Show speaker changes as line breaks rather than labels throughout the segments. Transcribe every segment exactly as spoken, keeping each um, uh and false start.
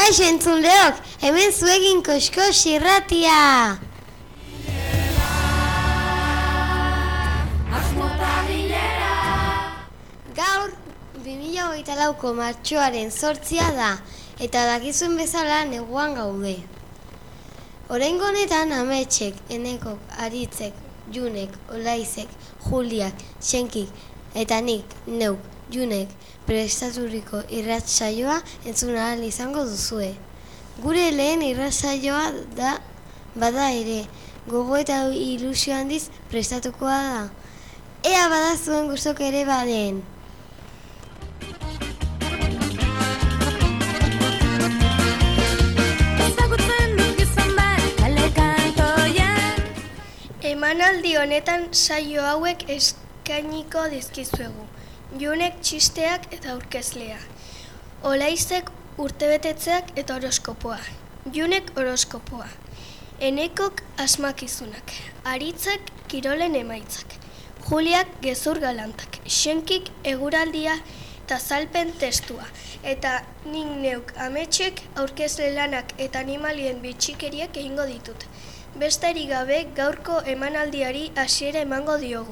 Kaixo entzuleok, hemen zuegin Koxkos irratia! Gaur, bi mila hogeita lauko martxoaren zortzia da, eta dakizuen bezala neguan gaude. Oraingo honetan Ametxek, Enekok, Aritzek, Junek, Olaizek, Juliak, Xenkik, eta nik, neuk, Junek, prestaturiko irratsaioa entzun ahal izango duzue. Gure lehen irratsaioa da bada ere, gogo eta ilusio handiz prestatukoa da. Ea bada zuen gustok ere baden.
Emanaldi honetan saio hauek eskainiko dizkizuegu. Junek txisteak eta aurkezlea. Olaizek urtebetetzeak eta horoskopoa. Junek horoskopoa. Enekok asmakizunak. Aritzek kirolen emaitzak. Juliak gezur galantak. Xenkik eguraldia eta zalpen testua. Eta nik neuk Ametxek aurkezle lanak eta animalien bitxikeriak egingo ditut. Besterik gabe gaurko emanaldiari hasiera emango diogu.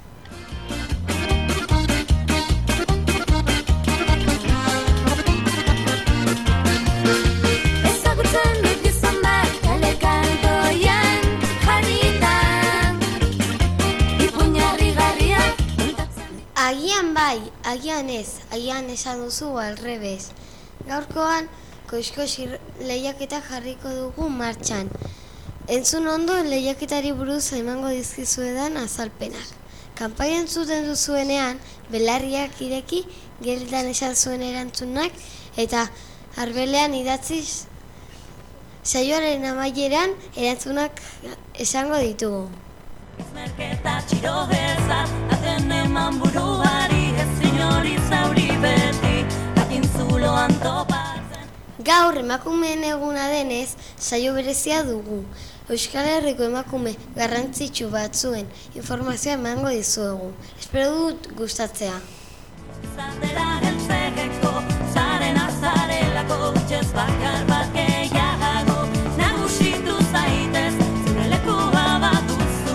Agian bai, agian ez, agian esan duzu alrebez. Gaurkoan, Koxkos lehiaketa jarriko dugu martxan. Entzun ondo lehiaketari buruz emango dizkizuedan azalpenak. Kanpai entzuten duzuenean, belarriak ireki, gelitan esan zuen erantzunak, eta arbelean idatziz, saioaren amaieran erantzunak esango ditugu.
Merketa txiro beza, aten eman buruari, ez inori zauri beti, atin zuloan topatzen.
Gaur emakumeen eguna denez, saio berezia dugu. Euskal Herriko emakume garrantzitsu batzuen informazioa emango dizuegu. Espero dut gustatzea.
Zatera heltzeko, zaren azarelako, txez bakar bat gehiago, nagusitu zaitez, zure lekua bat duzu.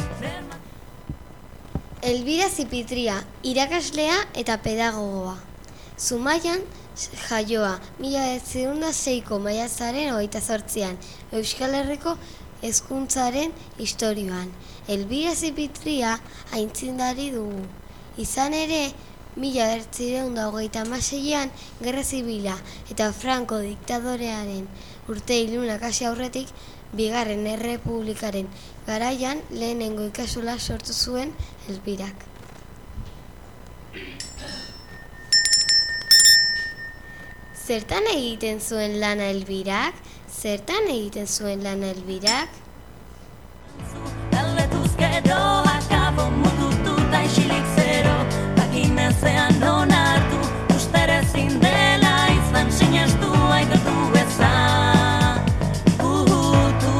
Elbira Zipitria, irakaslea eta pedagogoa. Zumaian jaioa, mila bederatziehun eta seiko maiatzaren hogeita zortzian, Euskal Herriko hezkuntzaren istorioan. Elbira Zipitria aintzindari dugu. Izan ere, mila bederatziehun eta hogeita hamaseian Gerra Zibila eta Franco diktadorearen urte ilunak hasi aurretik, Bigarren Errepublikaren garaian lehenengo ikastola sortu zuen Elbirak. Zertan egiten zuen lana Elbirak? Zertan egiten zuen lana Elbirak?
Galdetuz gero, akabo mututu da isilik zero, bakinezean onartu, ustere ezin dela izan sinestu aitortu ezan. Uhutu,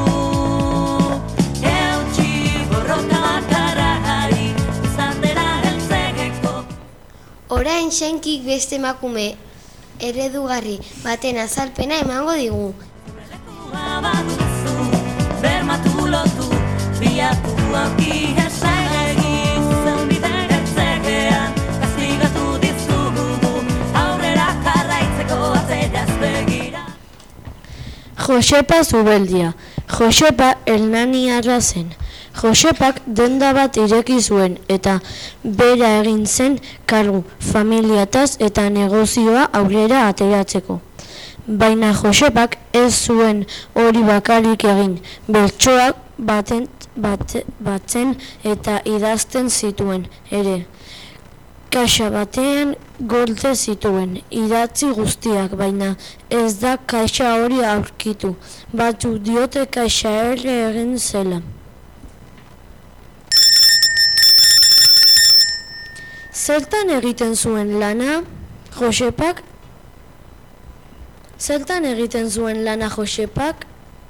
eutxi borroka bakarrari, izatera heltzeko.
Orain Xenkik beste emakume eredugarri baten azalpena emango digu.
Baduzu, bermatu lotu, biatu auki esagegi, zuzenbide ertzegean, kastigatu dizugu, aurrera jarraitzeko atzeraz begira.
Josepa Zubeldia. Josepa elnaniarra zen. Josepak denda bat ireki zuen eta bera egin zen kargu, familiataz eta negozioa aurrera ateratzeko. Baina Josepak ez zuen hori bakarrik egin, bertsoak baten, bate, batzen eta idazten zituen ere. Kaxa batean gorde zituen, idatzi guztiak, baina ez da kaxa hori aurkitu, batzuk diote kaxa ere egin zela. Zertan egiten zuen lana, Josepak? Zertan egiten zuen lana Josepak?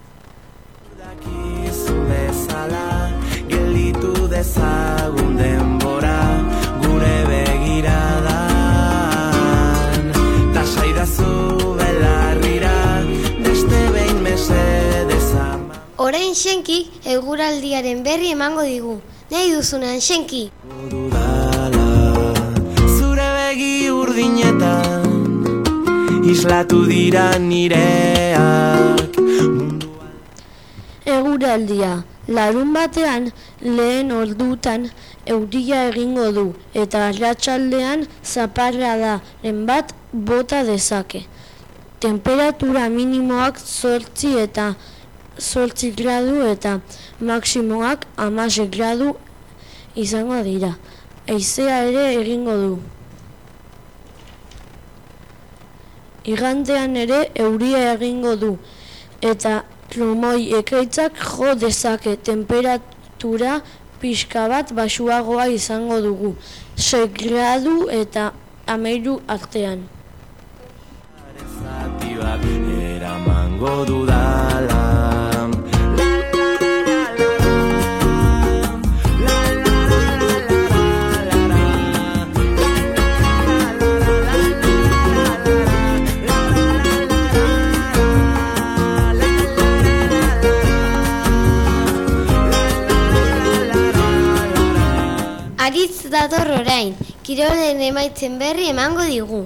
Dakizu bezala, gelditu dezagun denbora, gure begiradan, ta saidazu belarrira,
orain Xenkik eguraldiaren berri emango digu. Nahi duzunan, Xenki?
Dudala, zure begi urdinetan islatu dira nireak.
Eguraldia, larun batean lehen ordutan euria egingo du eta arratsaldean zaparradaren bat bota dezake. Temperatura minimoak zortzi eta zortzi gradu eta maksimoak hamasei gradu izango dira. Haizea ere egingo du. Igandean ere euria egingo du eta trumoi ekaitzak jo dezake. Temperatura pixka bat baxuagoa izango dugu, sei gradu eta hamairu artean.
Eramango dudala.
Aritz dator orain, kirolen emaitzen berri emango digu.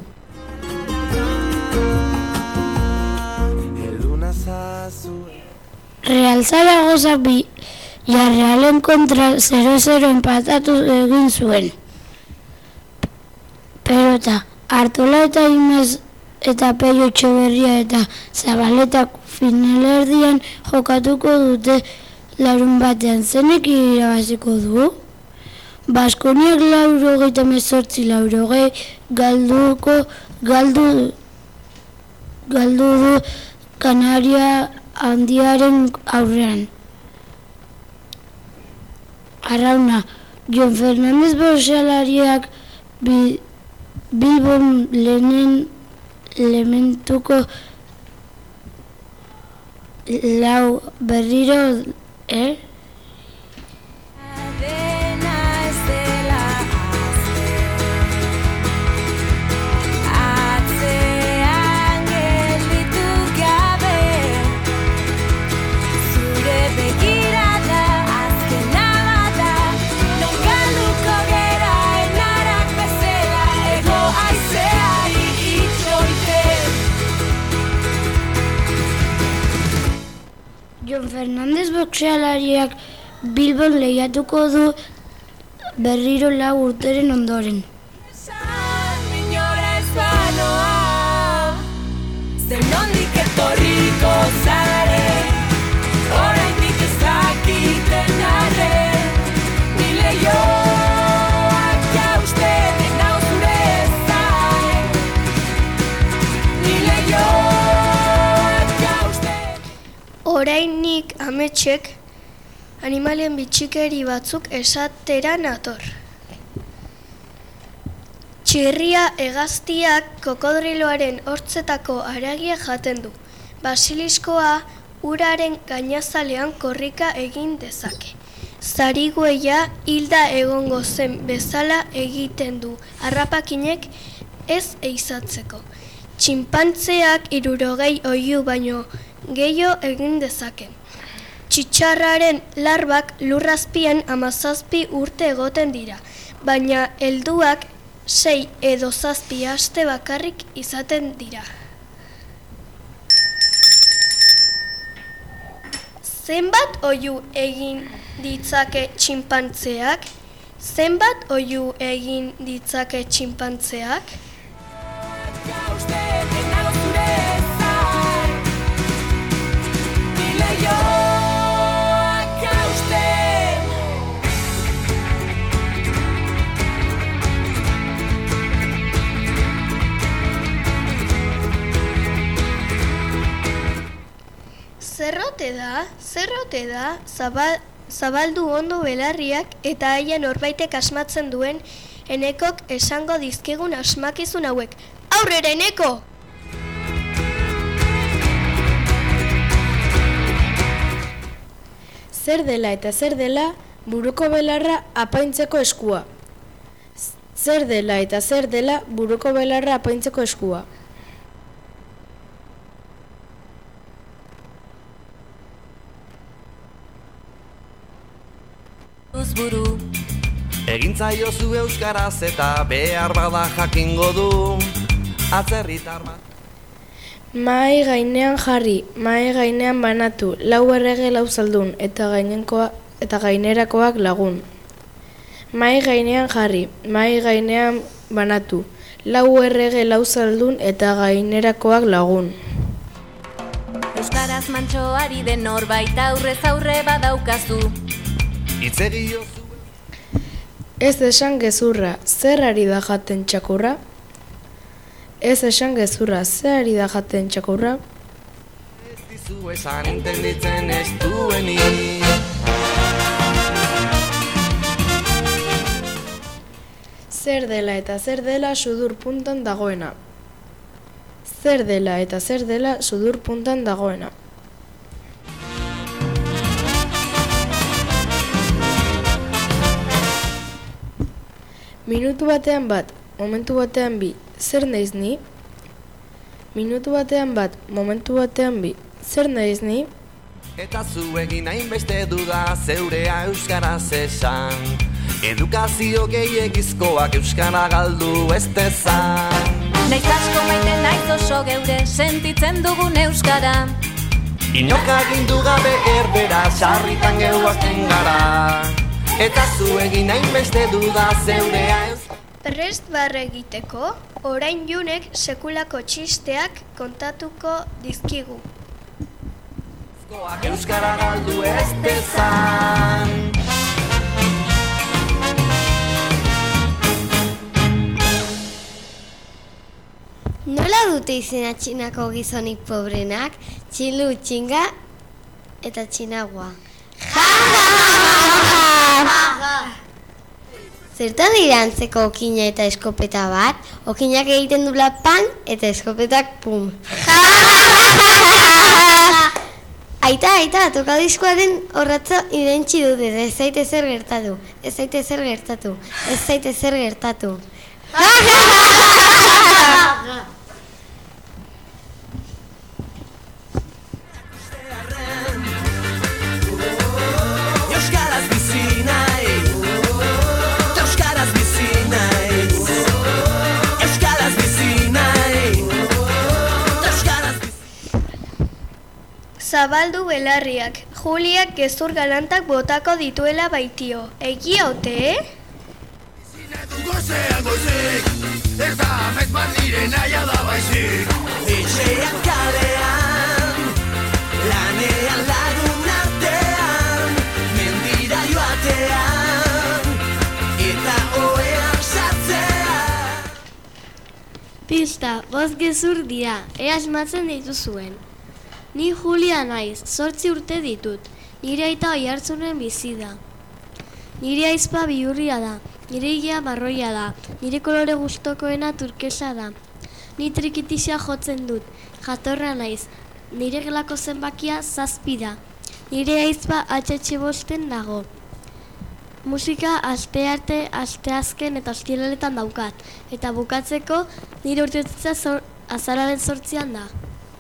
Real Zaragoza bi Villarrealen kontra zero zero empatatu egin zuen. Pelota, Artola eta Imez eta Pello Etxeberria eta Zabaletak finalerdian jokatuko dute larun batean. Zenek irabaziko du? Baskoniak laurogeita hemezortzi laurogei galduko galdu galdu du Kanaria handiaren aurrean. Arrauna, Jon Fernandez boxealariak bi, Bilbon lehenen elementuko lau berriro, eh? Jon Fernandez boxealariak Bilbon lehiatuko du berriro lau urteren ondoren.
Orainik ametsek animalien bitxikeri batzuk esatera nator. Txirria hegaztiak kokodriloaren hortzetako haragia jaten du. Basiliskoa uraren gainazalean korrika egin dezake. Zarigueia hilda egongo zen bezala egiten du harrapakinek ez eizatzeko. Txinpantzeak hirurogei oihu baino gehiago egin dezake. Txitxarraren larbak lurrazpian hamazazpi urte egoten dira, baina helduak sei edo zazpi aste bakarrik izaten dira. Zenbat oihu egin ditzake txinpantzeak? Zenbat oihu egin ditzake txinpantzeak? Zerrote da, zerrote da, zabal, zabaldu ondo belarriak eta haien norbaitek asmatzen duen Enekok esango dizkigun asmakizun hauek. Aurrera, Eneko!
Zer dela eta zer dela buruko belarra apaintzeko eskua. Zer dela eta zer dela buruko belarra apaintzeko eskua.
buruz buru.
Egintzaiozu euskaraz eta behar bada jakingo du atzerritar bat.
Mahai gainean jarri, mahai gainean banatu, lau errege lau zaldun eta gainenkoa eta gainerakoak lagun. Mahai gainean jarri, mahai gainean banatu, lau errege lau zaldun eta gainerakoak lagun.
Euskaraz mantxoari den norbait aurrez aurre badaukazu.
Itzegiozu
Ez esan gezurra, zer ari da jaten txakurra? Ez esan gezurra, zer ari da jaten txakurra?
ez dizu esan entenditzen ez duenik.
Zer dela eta zer dela sudur puntan dagoena. Zer dela eta zer dela sudur puntan dagoena. Minutu batean bat, momentu batean bi, zer naiz ni? Minutu batean bat, momentu batean bi, zer naiz ni?
Eta zu egin hainbeste duda zeurea euskaraz esan. Edukazio gehiegizkoak euskara galdu ez dezan.
Naiz asko maite naiz oso geure sentitzen dugun euskara.
Inok agindu gabe erbera sarritan geuazten gara. Eta zu egin hainbeste duda zeurea euskara.
Prest barre egiteko, orain junek sekulako txisteak kontatuko dizkigu.
Euskara galdu ez dezan.
Nola dute izena Txinako gizonik pobrenak? Txilu, txinga eta txinagua. Zertan dira antzeko okina eta eskopeta bat? Okinak egiten dula pan eta eskopetak pum. Aita, aita, tokadiskoaren horratzo identzi dut, ez zaite zer gertatu, ez zaite zer gertatu, ez zaite zer gertatu.
Euskaraz bizi naiz, euskaraz bizi naiz, euskaraz bizi naiz, euskaraz bizi.
Zabaldu belarriak, Juliak gezur galantak botako dituela baitio. Egia ote, eh?
Gozean gozik, ez da amez bat nire naia da baizik.
Etxean kalean, lanean lagun artean, mendira joatean, eta oean sartzean.
Pista, bost gezur dira, ea asmatzen dituzuen. Ni Julia naiz, zortzi urte ditut, nire aita oihartzunen bizi da. Nire aizpa bihurria da, nire ilea marroia da, nire kolore gustokoena turkesa da. Ni trikitisa jotzen dut, jatorra naiz, nire gelako zenbakia zazpi da. Nire aizpa atxetxe bosten dago. Musika aste arte, aste azken eta ostiraletan daukat, eta bukatzeko nire urteotza zor, azararen zortzian da.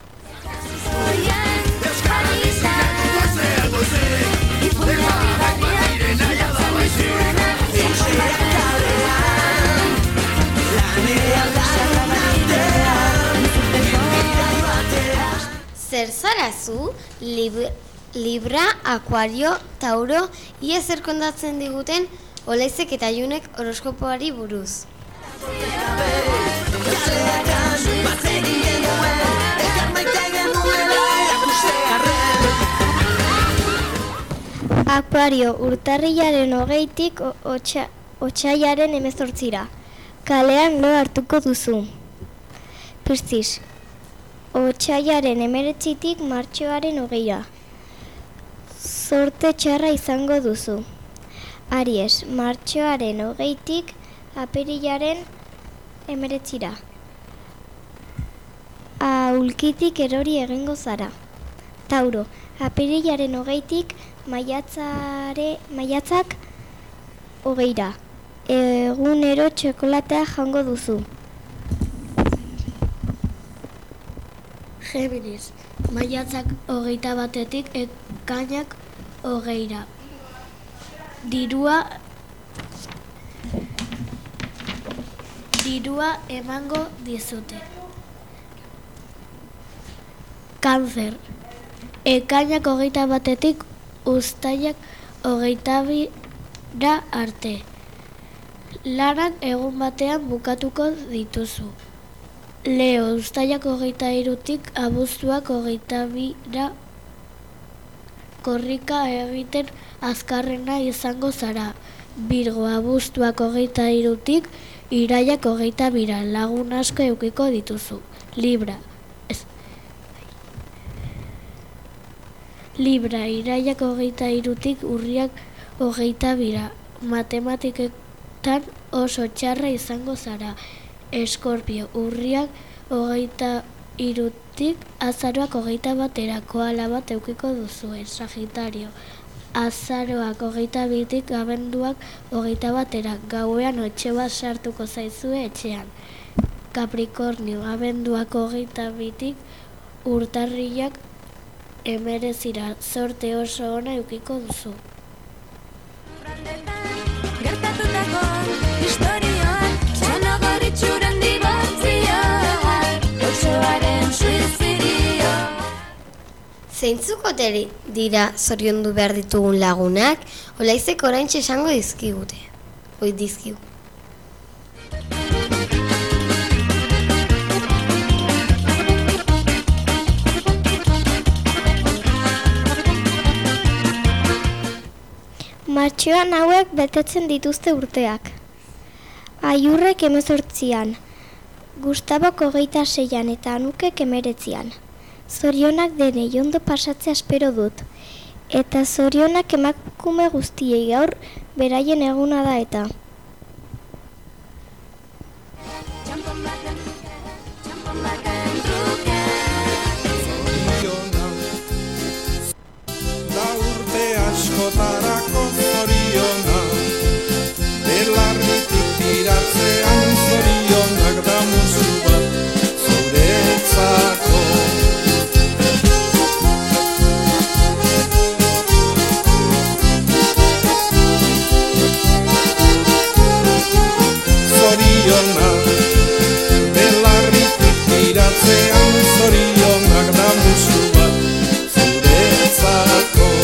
Gozean gozik, ez da amez bat nire naia da baizik.
Etxean kalean, lanean lagun artean, mendira joatean.
Zer zara zu? Lib Libra, Akuario, Tauro, ia zer kontatzen diguten Olaizek eta Junek horoskopoari buruz.
Akuario, urtarrilaren hogeitik otsaiaren hemezortzira. Kalean lo hartuko duzu. Piscis, otsaiaren hemeretzitik martxoaren hogeira. Zorte txarra izango duzu. Aries, martxoaren hogeitik apirilaren hemeretzira. Aulkitik erori egingo zara. Tauro, apirilaren hogeitik maiatzare, maiatzak hogeira. Egunero txokolatea jango duzu.
Géminis, maiatzak hogeita batetik ekainak hogeira. dirua dirua emango dizute. Kanzer. Ekainak hogeita batetik uztailak hogeita bira arte. Lanak egun batean bukatuko dituzu. Leo, uztailak hogeita hirutik abuztuak hogeita bira korrika egiten azkarrena izango zara. Birgo, abuztuak hogeita hirutik iraiak hogeita bira, lagun asko eukiko dituzu. Libra. Ez. Libra, iraiak hogeita hirutik urriak hogeita bira, matematiketan oso txarra izango zara. Eskorpio, urriak hogeita hirutik azaroak hogeita batera, koala bat eukiko duzuen. Sagitario, azaroak hogeita bitik abenduak hogeita batera, gauean otxe bat sartuko zaizue etxean. Capricornio, abenduak hogeita bitik urtarriak emerezira, sorte oso ona eukiko duzu.
Gertatutako historioan, txanagarritxuren dibortzioan, otxoaren suizidio.
Zeintzuk ote dira zoriondu behar ditugun lagunak, olaizek oraintxe esango dizkigute. Oi dizkigu.
Martxoan hauek betetzen dituzte urteak. Aiurrek hemezortzian, Gustabok hogeita seian eta Anukek hemeretzian. Zorionak denei ondo pasatzea espero dut. Eta zorionak emakume guztiei gaur beraien eguna da eta.
Da urte askotarako zoriona, belarritik tiratzean zorionak da musu bat zuretzako. Zoriona, belarritik tiratzean zorionak da musu bat zuretzako.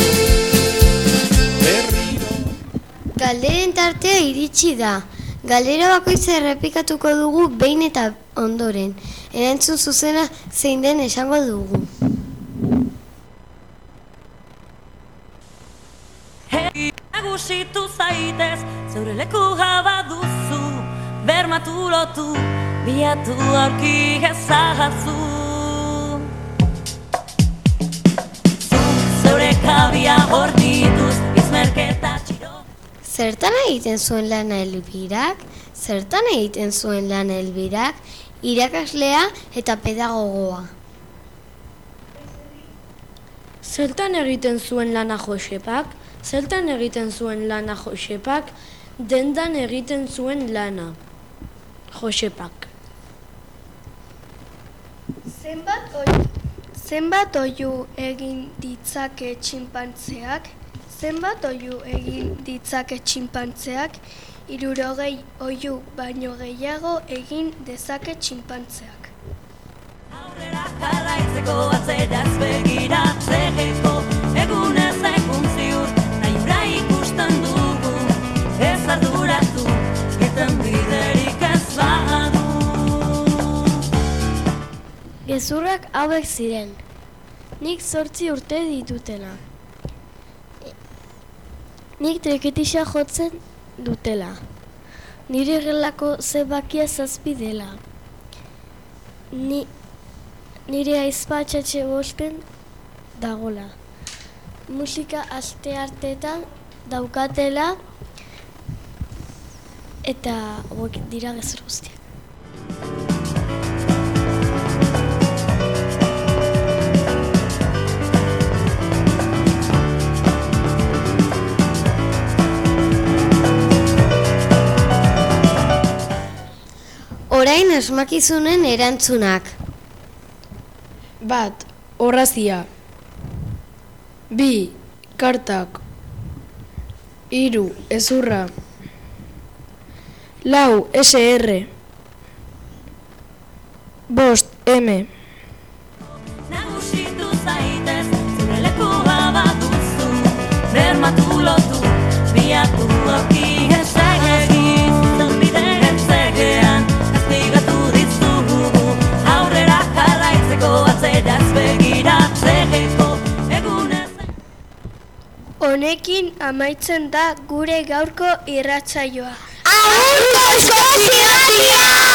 Galderen tartea iritsi da. Galdera bakoitza errepikatuko dugu behin eta ondoren. Erantzun zuzena zein den esango dugu.
Nagusitu zaitez, zeure leku jaba duzu, bermatu lotu, biatu aurki ezahazu. Zeure kabia hornituz, izmerketa txiro.
Zertan egiten zuen lana Elbirak? Zertan egiten zuen lana Elbirak? Irakaslea eta pedagogoa.
Zertan egiten zuen lana Josepak? Zertan egiten zuen lana Josepak? Dendan egiten zuen lana Josepak.
Zenbat oiu, zenbat oiu egin ditzake txinpantzeak? Zenbat oiu egin ditzake txinpantzeak? Hirurogei oiu baino gehiago egin dezake txinpantzeak.
Aurrera jarraitzeko atzeraz begiratzeko, egunez egun ziur, nahiura ikusten dugu, ez arduratu, irten biderik ez badu.
Gezurrak hauek ziren, nik zortzi urte ditutela. Nik treketisa jotzen dutela. Nire gelako zebakia zazpi dela. Ni, nire aizpa txatxe bosten dagola. Musika aste artetan daukatela eta hauek dira gezur guztiak.
Orain asmakizunen erantzunak.
Bat, orrazia. Bi, kartak. Hiru, ezurra. Lau, S R. Bost, M.
Nagusitu zaitez, zure lekua baduzu, bermatu lotu, biatu oki esegegin, zelbideren zegean, kastigatu dizugu, aurrera jarraitzeko atzera ez begiratzeko, egunez.
Honekin amaitzen da gure gaurko irratsaioa.
Aurko eskoziatia!